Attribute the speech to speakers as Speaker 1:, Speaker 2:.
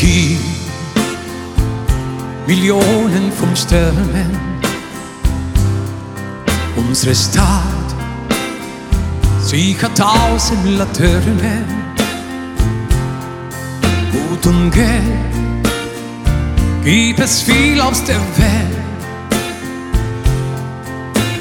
Speaker 1: gibt Millionen von Sternen. Unsere Stadt, sie hat 1000 Laternen. Gut und Geld gibt es viel aus der Welt.